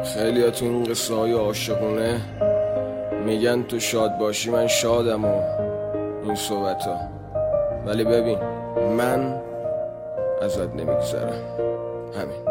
خیلی ها تو این قصه های عاشقونه میگن تو شاد باشی من شادم و این صحبت ها، ولی ببین من ازت نمیگذرم. همین.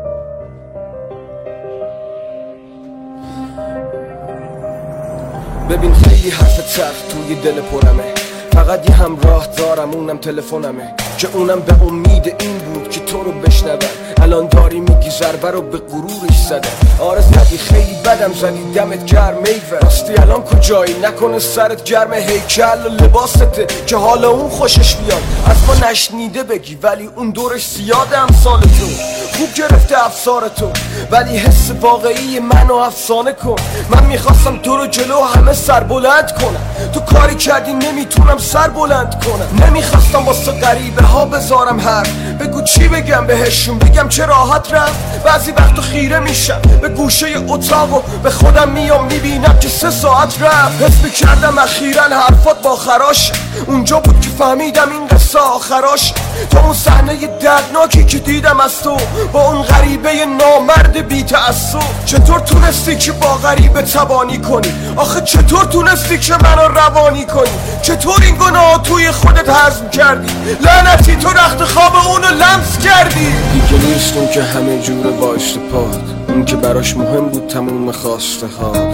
ببین خیلی حرف تلخ توی دل پرمه، فقط یه همراه دارم اونم تلفنمه، که اونم به امید این بود که تو رو بشنوم. الان داری میگی ضربه رو به غرورش زدم. آره زدی خیلی بدم زدی، دمت گرم ایول. راستی الان کجایی؟ نکنه سرت گرم هیکل و لباسته که حالا اون خوشش بیاد. از ما نشنیده بگی ولی اون دورش زیاده امثال تو. خوب گرفته افسار تو ولی حس واقعی منو افسانه کن. من میخواستم تو رو جلو همه سر بلند کنم، تو کاری کردی نمیتونم سر بلند کنم. نمیخواستم واسه غریبه ها بذارم حرف، بگو چی بگم بهشون، بگم چه راحت رفت. بعضی وقتا خیره میشم به گوشه اتاق و به خودم میام میبینم که 3 ساعت رفت. حس میکردم اخیراً حرفات با خراشه، اونجا بود که فهمیدم این قصه آخراشه. تا اون صحنه دردناکی که دیدم از تو با اون غریبه نامرد بی تعصب. چطور تونستی که با غریبه تبانی کنی؟ آخه چطور تونستی که منو روانی کنی؟ چطور این گناه توی خودت هضم کردی؟ لعنتی تو رخت خواب اونو لمس کردی. دیگه نیست اون که همه جوره بایست پاد، اون که براش مهم بود تموم خواسته هات.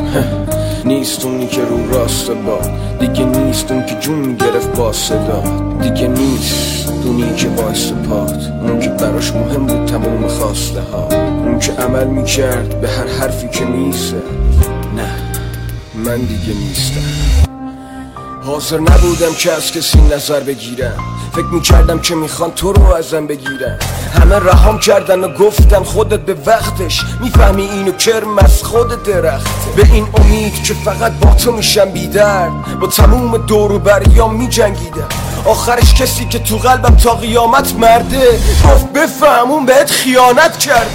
نیست اونی که رو راست باد، دیگه نیست اون که جون گرفت با صدا. دیگه نیست اونی که بایست پاد، اون که براش مهم بود تموم خواسته هات. اون که عمل میکرد به هر حرفی که میزد. نه من دیگه نیستم. حاضر نبودم که از کسی نظر بگیرم، فکر میکردم که میخوان تو رو ازم بگیرن. همه رهام کردن و گفتن خودت به وقتش میفهمی اینو کرم از خود درخته. به این امید که فقط با تو میشم بیدرد، با تموم دور و بریام میجنگیدم. آخرش کسی که تو قلبم تا قیامت مرده گفت بفهم اون بهت خیانت کرده.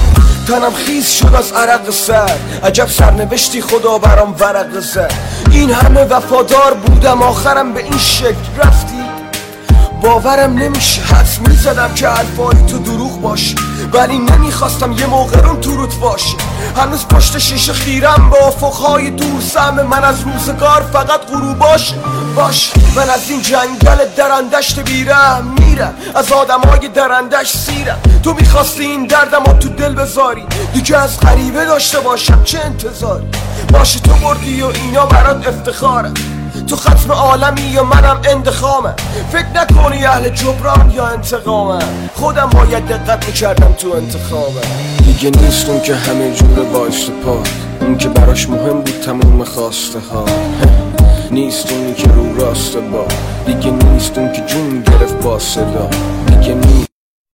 تنم خیز شد از عرق سر، عجب سرنوشتی خدا برام ورق زد. این همه وفادار بودم آخرم به این شکل رفتی. باورم نمیشه، حدس میزدم که حرفای تو دروغ باشه، ولی نمیخواستم یه موقع رون تو روت باشه. هنوز پشت شیشه خیرم با افقهای دور، سهم من از روزگار فقط غروباشه. باش من از این جنگل درندشت بیرم میرم، از آدمای درندش سیرم. تو میخواستی این دردم رو تو دل بذاری، دیگه از غریبه داشته باشم چه انتظاری؟ باشه تو بردی و اینا برات افتخارم، تو ختم عالمی و منم اندخامم. فکر نکنی اهل جبران یا انتقامم، خودم باید دقت میکردم تو انتخابم. دیگه نیست اون که همه جوره بایست پاد، اون که براش مهم بود تموم خواسته ها. نیست اونی که رو راست باد، دیگه نیست اون که جون گرفت با صدا. دیگه نیست